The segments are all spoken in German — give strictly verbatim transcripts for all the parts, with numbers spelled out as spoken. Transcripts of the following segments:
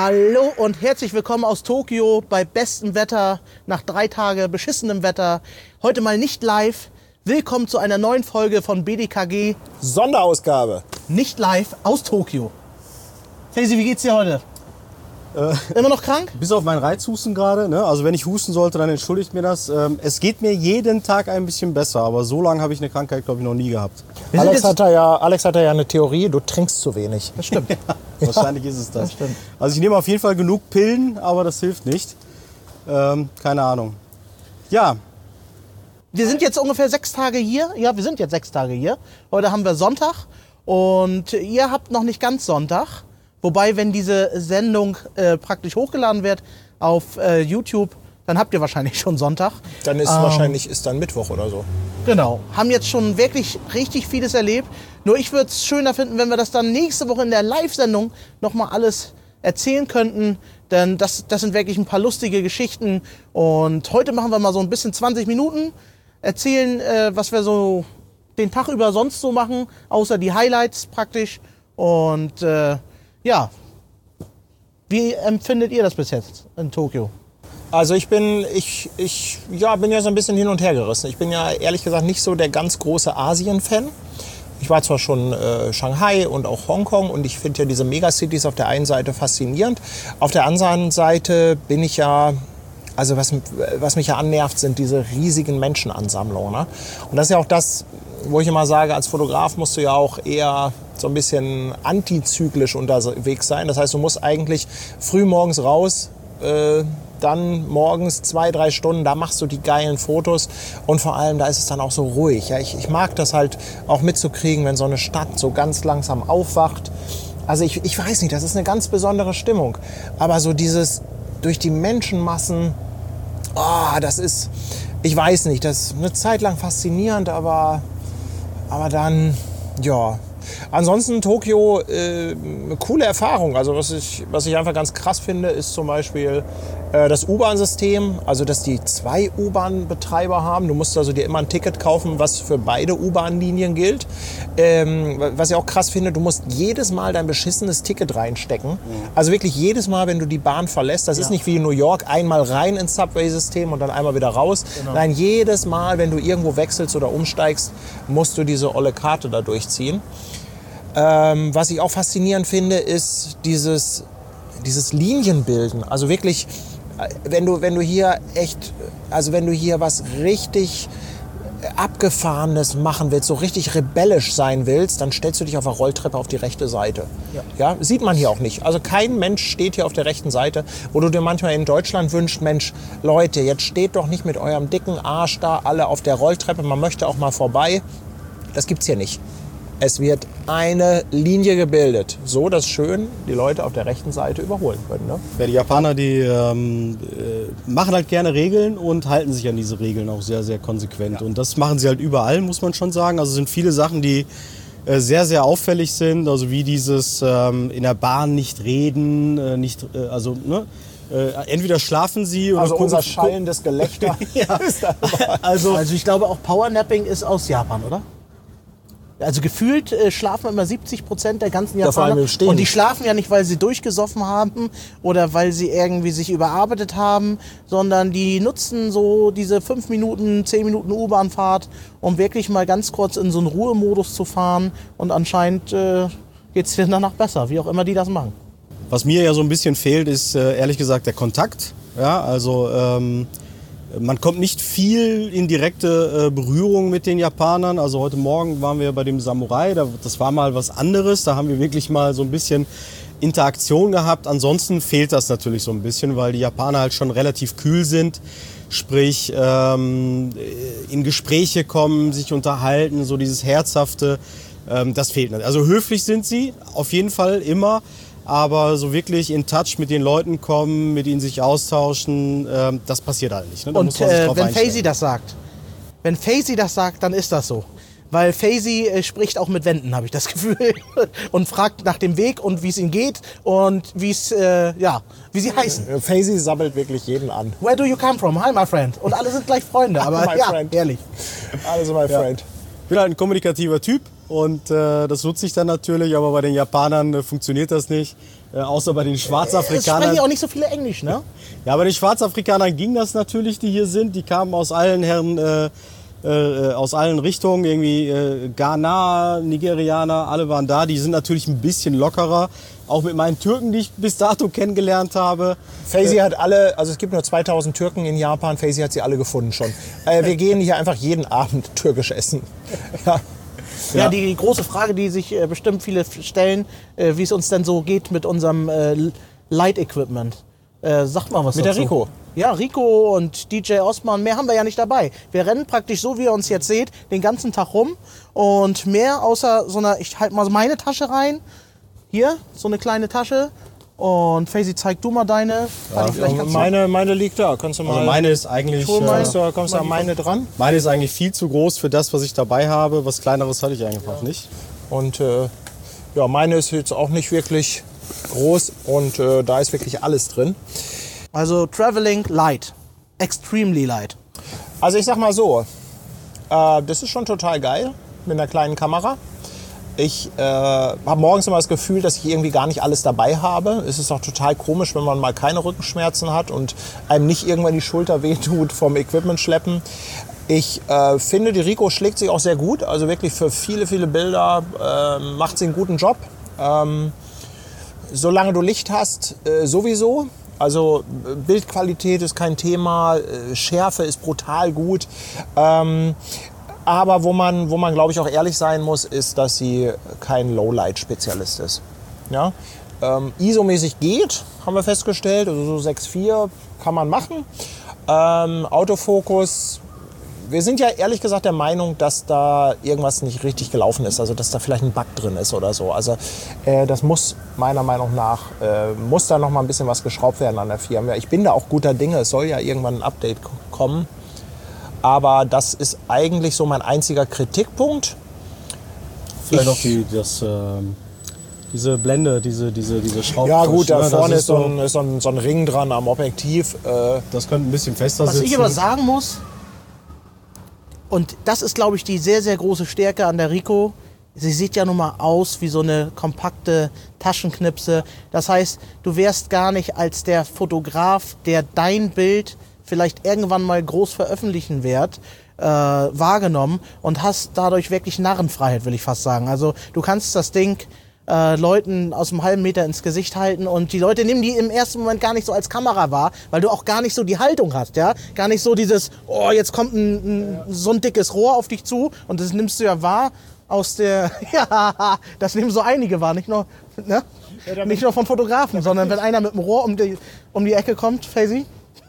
Hallo und herzlich willkommen aus Tokio bei bestem Wetter, nach drei Tagen beschissenem Wetter. Heute mal nicht live. Willkommen zu einer neuen Folge von B D K G. Sonderausgabe. Nicht live aus Tokio. Faisy, wie geht's dir heute? Äh, Immer noch krank? Bis auf meinen Reizhusten gerade. Ne? Also wenn ich husten sollte, dann entschuldigt mir das. Ähm, es geht mir jeden Tag ein bisschen besser, aber so lange habe ich eine Krankheit, glaube ich, noch nie gehabt. Alex hat, da ja, Alex hat da ja eine Theorie, du trinkst zu wenig. Das stimmt. Ja, wahrscheinlich ist es das. Das stimmt. Also ich nehme auf jeden Fall genug Pillen, aber das hilft nicht. Ähm, keine Ahnung. Ja. Wir sind jetzt ungefähr sechs Tage hier. Ja, wir sind jetzt sechs Tage hier. Heute haben wir Sonntag und ihr habt noch nicht ganz Sonntag. Wobei, wenn diese Sendung äh, praktisch hochgeladen wird auf äh, YouTube, dann habt ihr wahrscheinlich schon Sonntag. Dann ist Ähm, wahrscheinlich ist dann Mittwoch oder so. Genau. Haben jetzt schon wirklich richtig vieles erlebt. Nur ich würde es schöner finden, wenn wir das dann nächste Woche in der Live-Sendung nochmal alles erzählen könnten. Denn das, das sind wirklich ein paar lustige Geschichten. Und heute machen wir mal so ein bisschen zwanzig Minuten. Erzählen, äh, was wir so den Tag über sonst so machen. Außer die Highlights praktisch. Und äh, ja, wie empfindet ihr das bis jetzt in Tokio? Also ich bin, ich, ich ja, bin ja so ein bisschen hin und her gerissen. Ich bin ja ehrlich gesagt nicht so der ganz große Asien-Fan. Ich war zwar schon äh, Shanghai und auch Hongkong und ich finde ja diese Megacities auf der einen Seite faszinierend. Auf der anderen Seite bin ich ja, also was, was mich ja annervt, sind diese riesigen Menschenansammlungen. Ne? Und das ist ja auch das, wo ich immer sage, als Fotograf musst du ja auch eher so ein bisschen antizyklisch unterwegs sein. Das heißt, du musst eigentlich früh morgens raus, äh, dann morgens zwei, drei Stunden, da machst du die geilen Fotos und vor allem, da ist es dann auch so ruhig. Ja? Ich, ich mag das halt auch mitzukriegen, wenn so eine Stadt so ganz langsam aufwacht. Also ich, ich weiß nicht, das ist eine ganz besondere Stimmung. Aber so dieses durch die Menschenmassen, oh, das ist, ich weiß nicht, das ist eine Zeit lang faszinierend, aber, aber dann, ja. Ansonsten Tokio, äh, eine coole Erfahrung. Also was ich, was ich einfach ganz krass finde, ist zum Beispiel äh, das U-Bahn-System. Also dass die zwei U-Bahn-Betreiber haben. Du musst also dir immer ein Ticket kaufen, was für beide U-Bahn-Linien gilt. Ähm, was ich auch krass finde, du musst jedes Mal dein beschissenes Ticket reinstecken. Mhm. Also wirklich jedes Mal, wenn du die Bahn verlässt. Das ja. ist nicht wie in New York, einmal rein ins Subway-System und dann einmal wieder raus. Genau. Nein, jedes Mal, wenn du irgendwo wechselst oder umsteigst, musst du diese olle Karte da durchziehen. Ähm, was ich auch faszinierend finde, ist dieses, dieses Linienbilden. Also wirklich, wenn du, wenn du hier echt, also wenn du hier was richtig Abgefahrenes machen willst, so richtig rebellisch sein willst, dann stellst du dich auf der Rolltreppe auf die rechte Seite. Ja. Ja, sieht man hier auch nicht. Also kein Mensch steht hier auf der rechten Seite, wo du dir manchmal in Deutschland wünschst, Mensch, Leute, jetzt steht doch nicht mit eurem dicken Arsch da alle auf der Rolltreppe, man möchte auch mal vorbei. Das gibt's hier nicht. Es wird eine Linie gebildet, so dass schön die Leute auf der rechten Seite überholen können. Ne? Ja, die Japaner, die ähm, äh, machen halt gerne Regeln und halten sich an diese Regeln auch sehr, sehr konsequent. Ja. Und das machen sie halt überall, muss man schon sagen. Also es sind viele Sachen, die äh, sehr, sehr auffällig sind. Also wie dieses ähm, in der Bahn nicht reden, äh, nicht, äh, also ne? Äh, entweder schlafen sie oder also gucken, unser schallendes Gelächter. Ja. ist da also, also ich glaube auch Powernapping ist aus Japan, oder? Also gefühlt äh, schlafen immer siebzig Prozent der ganzen Japaner. Ja, und die schlafen ja nicht, weil sie durchgesoffen haben oder weil sie irgendwie sich überarbeitet haben, sondern die nutzen so diese fünf Minuten, zehn Minuten U-Bahn-Fahrt, um wirklich mal ganz kurz in so einen Ruhemodus zu fahren. Und anscheinend äh, geht es denen danach besser, wie auch immer die das machen. Was mir ja so ein bisschen fehlt, ist äh, ehrlich gesagt der Kontakt. Ja, also ähm man kommt nicht viel in direkte äh, Berührung mit den Japanern. Also heute Morgen waren wir bei dem Samurai, da, das war mal was anderes. Da haben wir wirklich mal so ein bisschen Interaktion gehabt. Ansonsten fehlt das natürlich so ein bisschen, weil die Japaner halt schon relativ kühl sind. Sprich, ähm, in Gespräche kommen, sich unterhalten, so dieses Herzhafte, ähm, das fehlt nicht. Also höflich sind sie, auf jeden Fall immer. Aber so wirklich in Touch mit den Leuten kommen, mit ihnen sich austauschen, ähm, das passiert halt nicht. Ne? Da und muss man sich äh, drauf wenn einstellen. Faisy das sagt, wenn Faisy das sagt, dann ist das so. Weil Faisy äh, spricht auch mit Wänden, habe ich das Gefühl. Und fragt nach dem Weg und wie es ihm geht und wie es, äh, ja, wie sie heißen. Faisy sammelt wirklich jeden an. Where do you come from? Hi, my friend. Und alle sind gleich Freunde, aber my ja, friend. ehrlich. Alle sind my ja. friend. Ich bin halt ein kommunikativer Typ Und äh, das nutze ich dann natürlich, aber bei den Japanern äh, funktioniert das nicht. Äh, außer bei den Es Schwarzafrikanern. sprechen ja auch nicht so viele Englisch, ne? Ja, bei den Schwarzafrikanern ging das natürlich, die hier sind. Die kamen aus allen Herren, äh, äh, aus allen Richtungen. Irgendwie äh, Ghana, Nigerianer, alle waren da. Die sind natürlich ein bisschen lockerer. Auch mit meinen Türken, die ich bis dato kennengelernt habe. Faisy hat alle, also es gibt nur zweitausend Türken in Japan, Faisy hat sie alle gefunden schon. Äh, wir gehen hier einfach jeden Abend türkisch essen. Ja. Ja, die, die große Frage, die sich äh, bestimmt viele stellen, äh, wie es uns denn so geht mit unserem äh, Light-Equipment. Äh, sag mal was Mit dazu. der Rico. Ja, Rico und D J Osman, mehr haben wir ja nicht dabei. Wir rennen praktisch so, wie ihr uns jetzt seht, den ganzen Tag rum. Und mehr außer so einer, ich halte mal meine Tasche rein. Hier, so eine kleine Tasche. Und Faisy, zeig du mal deine. Ja, die vielleicht kannst du- Meine, meine liegt da, kannst du mal... Also meine ist eigentlich, hol mal. äh, kommst du, kommst du an meine dran? meine ist eigentlich viel zu groß für das, was ich dabei habe. Was Kleineres hatte ich einfach nicht. Und äh, ja, meine ist jetzt auch nicht wirklich groß und äh, da ist wirklich alles drin. Also Traveling Light. Extremely light. Also ich sag mal so, äh, das ist schon total geil mit einer kleinen Kamera. Ich äh, habe morgens immer das Gefühl, dass ich irgendwie gar nicht alles dabei habe. Es ist auch total komisch, wenn man mal keine Rückenschmerzen hat und einem nicht irgendwann die Schulter wehtut vom Equipment schleppen. Ich äh, finde, die Rico schlägt sich auch sehr gut. Also wirklich für viele, viele Bilder äh, macht sie einen guten Job. Ähm, solange du Licht hast, äh, sowieso. Also äh, Bildqualität ist kein Thema, äh, Schärfe ist brutal gut. Ähm, aber wo man, wo man glaube ich, auch ehrlich sein muss, ist, dass sie kein Lowlight-Spezialist ist. Ja? Ähm, I S O-mäßig geht, haben wir festgestellt. Also so sechs Komma vier kann man machen. Ähm, Autofokus, wir sind ja ehrlich gesagt der Meinung, dass da irgendwas nicht richtig gelaufen ist. Also dass da vielleicht ein Bug drin ist oder so. Also äh, das muss meiner Meinung nach, äh, muss da noch mal ein bisschen was geschraubt werden an der Firma. Ich bin da auch guter Dinge, es soll ja irgendwann ein Update kommen. Aber das ist eigentlich so mein einziger Kritikpunkt. Vielleicht Ich- noch die, das, ähm, diese Blende, diese, diese, diese Schraub. Ja gut, da ne, das vorne ist so so- ein, ist so ein, so ein Ring dran am Objektiv. Äh, Das könnte ein bisschen fester Was sitzen. ich aber sagen muss, und das ist, glaube ich, die sehr, sehr große Stärke an der Rico, sie sieht ja nun mal aus wie so eine kompakte Taschenknipse. Das heißt, du wärst gar nicht als der Fotograf, der dein Bild vielleicht irgendwann mal groß veröffentlichen wird, äh, wahrgenommen und hast dadurch wirklich Narrenfreiheit, will ich fast sagen. Also du kannst das Ding äh, Leuten aus einem halben Meter ins Gesicht halten und die Leute nehmen die im ersten Moment gar nicht so als Kamera wahr, weil du auch gar nicht so die Haltung hast, ja? Gar nicht so dieses, oh, jetzt kommt ein, ein, so ein dickes Rohr auf dich zu und das nimmst du ja wahr aus der, ja, das nehmen so einige wahr, nicht nur, ne? Nicht nur vom Fotografen, sondern wenn einer mit dem Rohr um die, um die Ecke kommt, Faisy.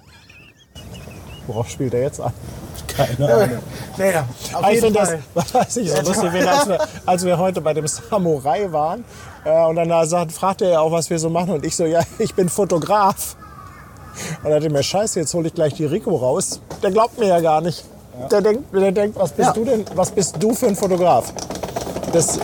worauf spielt er jetzt an? Keine Ahnung. Naja, auf Ich jeden finde das, Fall. was weiß ich, so lustig, wenn, als, wir, als wir heute bei dem Samurai waren äh, und dann da sagt, fragt er ja auch, was wir so machen und ich so, ja, ich bin Fotograf. Und er dachte mir, scheiße, jetzt hole ich gleich die Rico raus. Der glaubt mir ja gar nicht. Ja. Der denkt, der denkt, was bist Ja. du denn, was bist du für ein Fotograf? Das,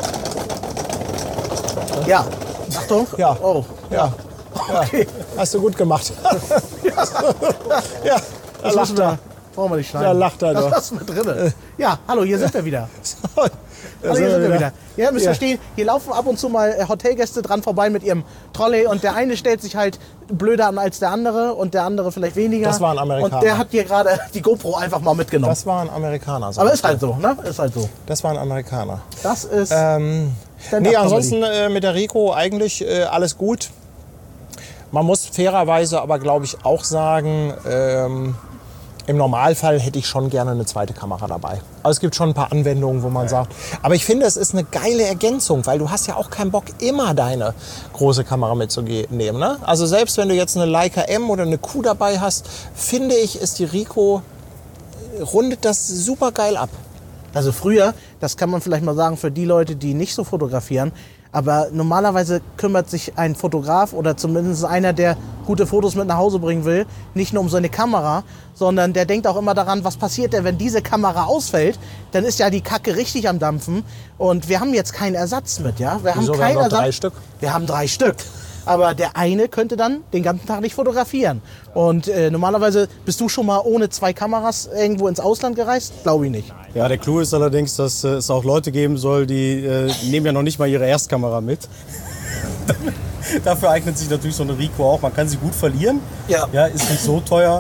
Ja, Achtung. ja, Oh, ja, okay. hast du gut gemacht. ja, da Das lacht müssen wir, er. brauchen wir nicht schneiden. Da lacht er Das doch. lassen wir drin. Ja, hallo, hier sind wir wieder. Da Hallo, hier sind wir wieder. wieder. Ja, müsst ihr Ja. verstehen, hier laufen ab und zu mal äh, Hotelgäste dran vorbei mit ihrem Trolley und der eine stellt sich halt blöder an als der andere und der andere vielleicht weniger. Das war ein Amerikaner. Und der hat hier gerade die GoPro einfach mal mitgenommen. Das war ein Amerikaner. sag Aber ich ist halt so, ne? Ist halt so. Das war ein Amerikaner. Das ist Ähm, Stand-up-Comedy. nee, ansonsten äh, mit der Rico eigentlich äh, alles gut. Man muss fairerweise aber, glaube ich, auch sagen, ähm, im Normalfall hätte ich schon gerne eine zweite Kamera dabei. Also es gibt schon ein paar Anwendungen, wo man sagt, aber ich finde, es ist eine geile Ergänzung, weil du hast ja auch keinen Bock, immer deine große Kamera mitzunehmen. Ne? Also selbst wenn du jetzt eine Leica M oder eine Q dabei hast, finde ich, ist die Rico, rundet das super geil ab. Also früher, das kann man vielleicht mal sagen für die Leute, die nicht so fotografieren, aber normalerweise kümmert sich ein Fotograf oder zumindest einer, der gute Fotos mit nach Hause bringen will, nicht nur um seine Kamera, sondern der denkt auch immer daran, was passiert denn, wenn diese Kamera ausfällt, dann ist ja die Kacke richtig am Dampfen und wir haben jetzt keinen Ersatz mit, ja? Wir haben Wieso? Wir keinen haben noch Ersatz. drei Stück. Wir haben drei Stück. aber der eine könnte dann den ganzen Tag nicht fotografieren. Und äh, normalerweise bist du schon mal ohne zwei Kameras irgendwo ins Ausland gereist? Glaube ich nicht. Ja, der Clou ist allerdings, dass äh, es auch Leute geben soll, die äh, nehmen ja noch nicht mal ihre Erstkamera mit. Dafür eignet sich natürlich so eine Ricoh auch. Man kann sie gut verlieren. Ja. Ja, ist nicht so teuer.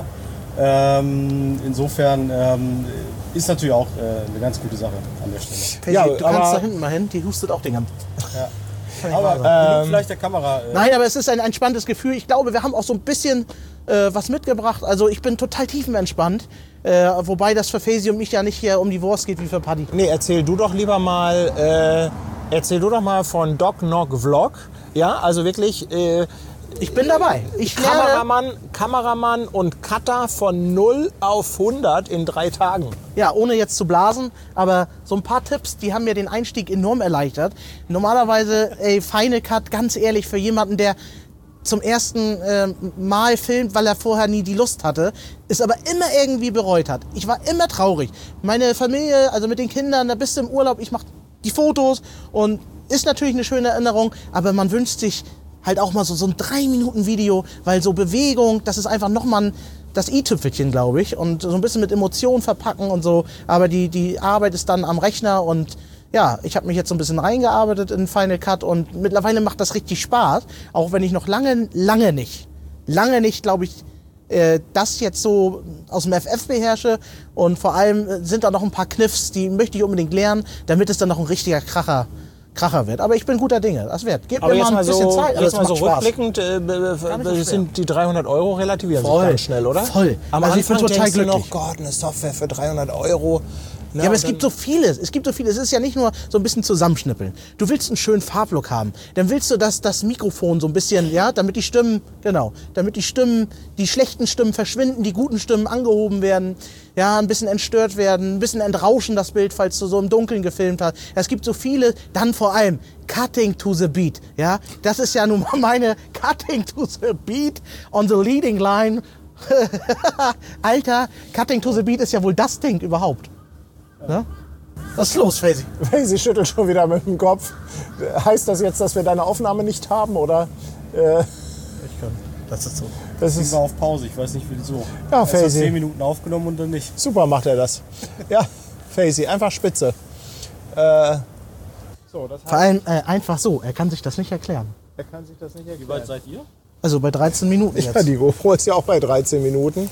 Ähm, insofern ähm, ist natürlich auch äh, eine ganz gute Sache an der Stelle. Ja, Ja, du aber- kannst da hinten mal hin, die hustet auch den ganzen Ja. Kann ich Aber mal sagen. genug vielleicht der Kamera. Äh, Nein, aber es ist ein entspanntes Gefühl. Ich glaube, wir haben auch so ein bisschen äh, was mitgebracht. Also ich bin total tiefenentspannt. Äh, wobei das für Faisy und mich ja nicht hier um die Wurst geht wie für Paddy. Nee, erzähl du doch lieber mal, äh, erzähl du doch mal von Doc Knock Vlog. Ja, also wirklich äh, Ich bin dabei. Ich lerne, Kameramann, Kameramann und Cutter von null auf hundert in drei Tagen. ja, ohne jetzt zu blasen, aber so ein paar Tipps, die haben mir den Einstieg enorm erleichtert. Normalerweise, ey, Final Cut, ganz ehrlich, für jemanden, der zum ersten äh, Mal filmt, weil er vorher nie die Lust hatte, es aber immer irgendwie bereut hat. Ich war immer traurig. Meine Familie, also mit den Kindern, da bist du im Urlaub, ich mache die Fotos und ist natürlich eine schöne Erinnerung, aber man wünscht sich halt auch mal so, so ein drei Minuten Video, weil so Bewegung, das ist einfach nochmal das i-Tüpfelchen, glaube ich, und so ein bisschen mit Emotionen verpacken und so, aber die, die Arbeit ist dann am Rechner und ja, ich habe mich jetzt so ein bisschen reingearbeitet in Final Cut und mittlerweile macht das richtig Spaß, auch wenn ich noch lange, lange nicht, lange nicht, glaube ich, äh, das jetzt so aus dem F F beherrsche und vor allem sind da noch ein paar Kniffs, die möchte ich unbedingt lernen, damit es dann noch ein richtiger Kracher Kracher wird. Aber ich bin guter Dinge, das wird. Gebt Aber mir jetzt mal ein mal bisschen so, Zeit, aber jetzt es mal so macht Spaß. rückblickend, äh, be- Gar nicht so be- schwer. sind die dreihundert Euro relativieren Voll, sich ganz schnell, oder? voll. Am Also ich bin Anfang total denkst du noch, glücklich. Gott, eine Software für dreihundert Euro. Ne, Ja, aber und es gibt dann- so vieles. Es gibt so vieles. Es ist ja nicht nur so ein bisschen zusammenschnippeln. Du willst einen schönen Farblook haben. Dann willst du, dass das Mikrofon so ein bisschen, ja, damit die Stimmen, genau, damit die Stimmen, die schlechten Stimmen verschwinden, die guten Stimmen angehoben werden, ja, ein bisschen entstört werden, ein bisschen entrauschen das Bild, falls du so im Dunkeln gefilmt hast. Es gibt so viele, dann vor allem Cutting to the Beat, ja. Das ist ja nun mal meine Cutting to the Beat on the leading line. Alter, Cutting to the Beat ist ja wohl das Ding überhaupt. Ne? Was ist los, Faisy? Sie schüttelt schon wieder mit dem Kopf. Heißt das jetzt, dass wir deine Aufnahme nicht haben? Oder? Äh, Ich kann. Das ist so. das Ich ist war auf Pause, ich weiß nicht wieso. Ja, Erst hat Faisy. zehn Minuten aufgenommen und dann nicht. super, macht er das. Ja, Faisy, einfach spitze. Äh, so, das Vor allem äh, einfach so. Er kann sich das nicht erklären. er kann sich das nicht Wie erklären. weit seid ihr? Also bei dreizehn Minuten jetzt. Ja, die GoPro ist ja auch bei dreizehn Minuten.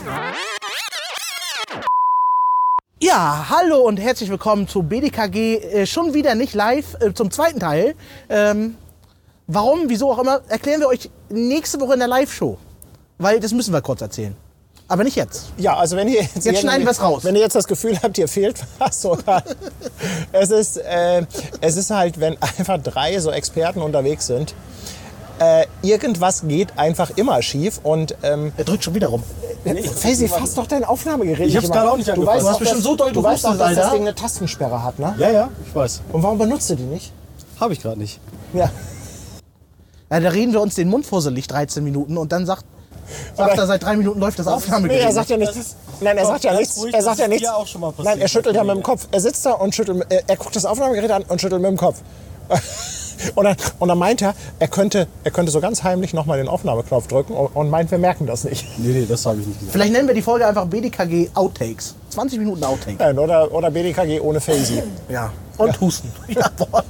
Ja, hallo und herzlich willkommen zu B D K G. Äh, schon wieder nicht live, äh, zum zweiten Teil. Ähm, warum, wieso auch immer, erklären wir euch nächste Woche in der Live-Show. Weil das müssen wir kurz erzählen. Aber nicht jetzt. Ja, also wenn ihr jetzt, Jetzt schneiden wir's raus. Wenn ihr jetzt das Gefühl habt, ihr fehlt was, oder es ist, äh, es ist halt, wenn einfach drei so Experten unterwegs sind, äh, irgendwas geht einfach immer schief und ähm, Er drückt schon wieder rum. Faisy, fass doch dein Aufnahmegerät. Ich hab's nicht gerade immer. auch nicht Du angefasst. weißt Du hast doch, bestimmt dass- so doll Du weißt doch, gehustet, dass das Alter. Ding eine Tastensperre hat, ne? Ja, ja, ich weiß. Und warum benutzt du die nicht? Habe ich gerade nicht. Ja. Ja, da reden wir uns den Mund fusselig dreizehn Minuten und dann sagt, sagt Aber- er, seit drei Minuten läuft das Nee, Aufnahmegerät. er sagt ja nichts. Das ist- Nein, er Doch, sagt ja ganz nichts. ruhig, Er das sagt ja ist nichts. dir auch schon mal passiert, Nein, er schüttelt ja mit dem Kollege. Kopf. Er sitzt da und schüttelt, er, er guckt das Aufnahmegerät an und schüttelt mit dem Kopf. Und dann, und dann meint er, er könnte, er könnte so ganz heimlich nochmal den Aufnahmeknopf drücken und, und meint, wir merken das nicht. Nee, nee, das habe ich nicht gesagt. Vielleicht nennen wir die Folge einfach B D K G Outtakes. zwanzig Minuten Outtake. Nein, oder, oder B D K G ohne Faisy. Ja. Und Husten. Jawohl.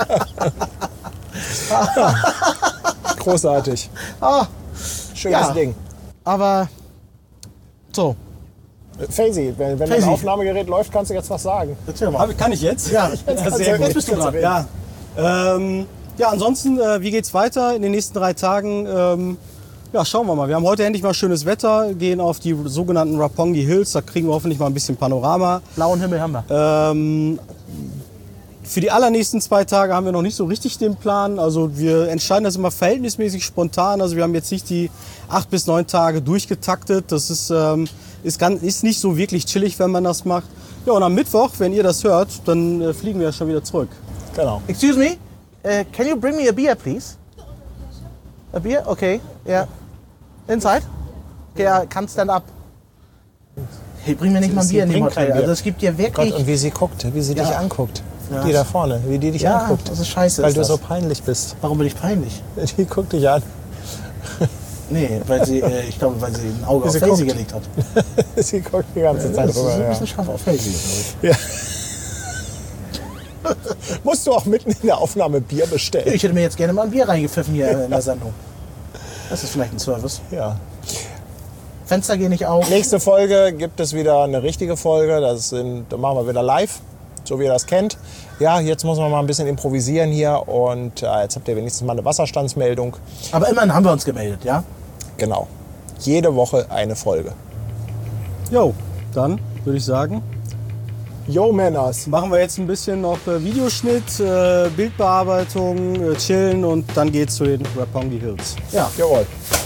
Großartig. Ah, Schönes Ja. Ding. aber so. Faisy, wenn, wenn Faisy. dein Aufnahmegerät läuft, kannst du jetzt was sagen. Erzähl mal. Hab, kann ich jetzt? Ja, kannst sehr du- gut. jetzt bist du dran. Ja, ähm, ja ansonsten, äh, wie geht's weiter in den nächsten drei Tagen? Ähm, ja, schauen wir mal. Wir haben heute endlich mal schönes Wetter, gehen auf die sogenannten Roppongi Hills, da kriegen wir hoffentlich mal ein bisschen Panorama. Blauen Himmel haben wir. Ähm, für die allernächsten zwei Tage haben wir noch nicht so richtig den Plan. Also wir entscheiden das immer verhältnismäßig spontan. Also wir haben jetzt nicht die acht bis neun Tage durchgetaktet. Das ist, ähm, ist, ganz, ist nicht so wirklich chillig, wenn man das macht. Ja, und am Mittwoch, wenn ihr das hört, dann äh, fliegen wir ja schon wieder zurück. Genau. Excuse me, uh, can you bring me a beer, please? A beer? Okay, yeah. Inside? Okay, I can't stand up. Hey, bring mir nicht mal ein Sie Bier in die bringt kein Hotel. Bier. Also es gibt dir Gott, wirklich... und wie sie guckt, wie sie dich Ja. anguckt. Ja. Die da vorne, wie die dich Ja, anguckt. das ist scheiße. Weil ist du das. so peinlich bist. Warum bin ich peinlich? Die guckt dich an. Nee, weil sie, äh, ich glaube, weil sie ein Auge auf Sie Faisy guckt. gelegt hat. Sie guckt die ganze Zeit Das ist rüber. ein Ja. bisschen scharf auf Faisy, glaube Ja. Musst du auch mitten in der Aufnahme Bier ich. bestellen? Ich hätte mir jetzt gerne mal ein Bier reingepfiffen hier in der Sendung. Das ist vielleicht ein Service. Ja. Fenster gehen nicht auf. Nächste Folge gibt es wieder eine richtige Folge. Das sind, da machen wir wieder live, so wie ihr das kennt. Ja, jetzt muss man mal ein bisschen improvisieren hier. Und äh, jetzt habt ihr wenigstens mal eine Wasserstandsmeldung. Aber immerhin haben wir uns gemeldet, ja? Genau. Jede Woche eine Folge. Jo, dann würde ich sagen, Yo, Männers. machen wir jetzt ein bisschen noch äh, Videoschnitt, äh, Bildbearbeitung, äh, chillen und dann geht's zu den Roppongi Hills. Ja. Jawohl.